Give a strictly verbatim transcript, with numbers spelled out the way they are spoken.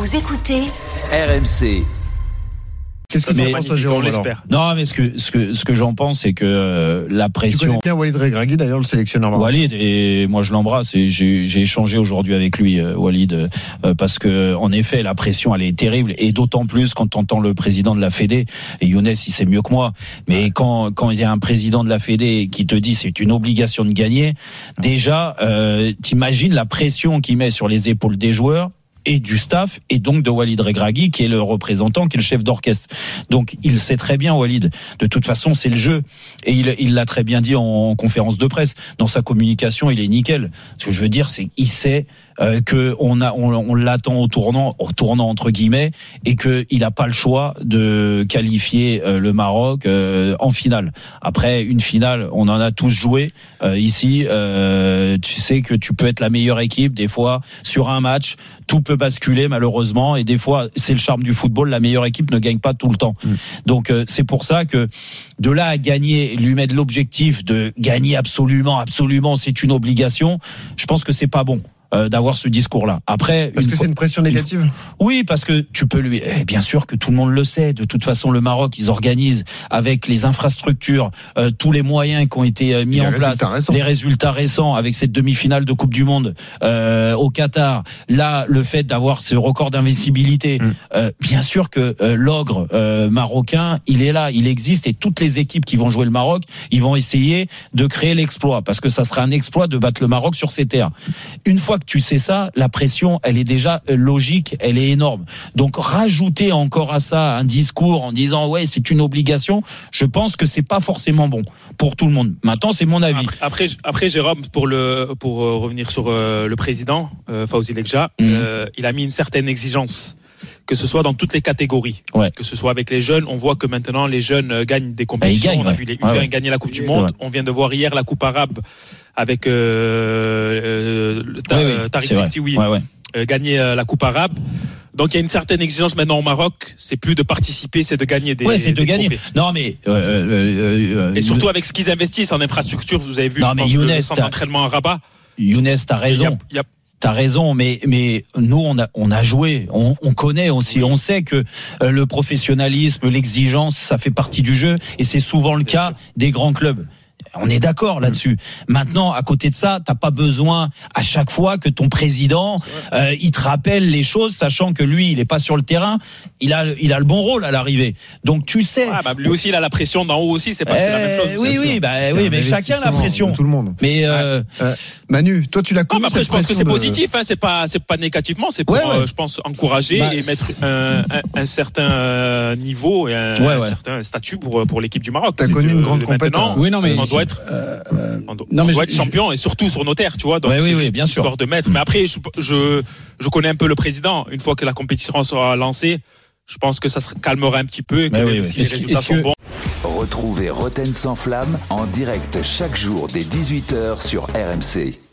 Vous écoutez R M C. Qu'est-ce que tu penses, toi, Jérôme? Non, mais ce que ce que ce que j'en pense, c'est que euh, la pression. Tu connais bien Walid Regragui, d'ailleurs, le sélectionneur marocain. Walid, et moi je l'embrasse et j'ai j'ai échangé aujourd'hui avec lui, euh, Walid, euh, parce que en effet la pression elle est terrible et d'autant plus quand t'entends le président de la Fédé, et Younes il sait mieux que moi, mais quand quand il y a un président de la Fédé qui te dit c'est une obligation de gagner, déjà euh, t'imagines la pression qu'il met sur les épaules des joueurs et du staff, et donc de Walid Regragui qui est le représentant, qui est le chef d'orchestre. Donc il sait très bien, Walid, de toute façon c'est le jeu, et il, il l'a très bien dit en, en conférence de presse, dans sa communication il est nickel. Ce que je veux dire c'est qu'il sait euh, que on a on, on l'attend au tournant au tournant entre guillemets, et que il a pas le choix de qualifier euh, le Maroc euh, en finale. Après une finale, on en a tous joué euh, ici, euh, tu sais que tu peux être la meilleure équipe des fois sur un match, tout peut basculer malheureusement, et des fois c'est le charme du football, la meilleure équipe ne gagne pas tout le temps. Mmh. Donc euh, c'est pour ça que de là à gagner, lui mettre l'objectif de gagner absolument, absolument, c'est une obligation, je pense que c'est pas bon. Euh, d'avoir ce discours-là. Après, parce que fois, c'est une pression négative. Une... Oui, parce que tu peux lui. Eh, bien sûr que tout le monde le sait. De toute façon, le Maroc, ils organisent avec les infrastructures, euh, tous les moyens qui ont été euh, mis les en place, résultats les résultats récents avec cette demi-finale de Coupe du Monde euh, au Qatar. Là, le fait d'avoir ce record d'invincibilité, mmh. euh, bien sûr que euh, l'ogre euh, marocain, il est là, il existe, et toutes les équipes qui vont jouer le Maroc, ils vont essayer de créer l'exploit, parce que ça sera un exploit de battre le Maroc sur ses terres. Une fois que tu sais ça, la pression, elle est déjà logique, elle est énorme. Donc rajouter encore à ça un discours en disant ouais c'est une obligation, je pense que c'est pas forcément bon pour tout le monde. Maintenant c'est mon avis. Après, après, après Jérôme, pour le pour euh, revenir sur euh, le président euh, Fawzi Lekja, mmh. euh, il a mis une certaine exigence, que ce soit dans toutes les catégories, ouais. que ce soit avec les jeunes. On voit que maintenant les jeunes gagnent des compétitions. Gagnent, on a ouais. vu les U vingt ouais, ouais. gagner la Coupe du Monde. Ouais. On vient de voir hier la Coupe arabe avec euh, euh, ta, ouais, ouais. Tariq Sekti ouais, ouais. euh, gagner euh, la Coupe arabe. Donc il y a une certaine exigence maintenant au Maroc. C'est plus de participer, c'est de gagner des. Ouais, c'est des de gagner. Trophées. Non mais euh, euh, euh, et surtout avec ce qu'ils investissent en infrastructure. Vous avez vu, non, je mais pense, Younes, le centre d'entraînement à Rabat. Younes, t'as raison. Il y a, T'as raison, mais mais nous on a on a joué, on, on connaît aussi, oui. on sait que euh, le professionnalisme, l'exigence, ça fait partie du jeu, et c'est souvent le cas des grands clubs. On est d'accord là-dessus. Maintenant, à côté de ça, t'as pas besoin à chaque fois que ton président euh, il te rappelle les choses, sachant que lui, il est pas sur le terrain. Il a, il a le bon rôle à l'arrivée. Donc tu sais. Ah, bah, lui aussi, il a la pression d'en haut aussi. C'est pas euh, c'est la même chose. Oui, oui, bah oui, mais chacun a la pression. Tout le monde. Mais euh, euh, Manu, toi, tu l'as connu. Non, mais après, je pense que c'est positif. Hein, c'est pas, c'est pas négativement. C'est pour, ouais, ouais. Euh, je pense, encourager bah, et mettre un, un, un certain niveau et un, ouais, un ouais. certain statut pour pour l'équipe du Maroc. T'as connu une grande compétence. Oui, non, mais on doit être. Euh, on doit, non, mais on doit je, être champion je... et surtout sur nos terres, tu vois. Donc ouais, c'est oui, oui, bien sûr. Histoire de mettre. Mais après, je, je, je connais un peu le président. Une fois que la compétition sera lancée, je pense que ça se calmera un petit peu et que oui, même oui, si oui. les résultats que... sont bons. Retrouvez Roten sans flamme en direct chaque jour dès dix-huit heures sur R M C.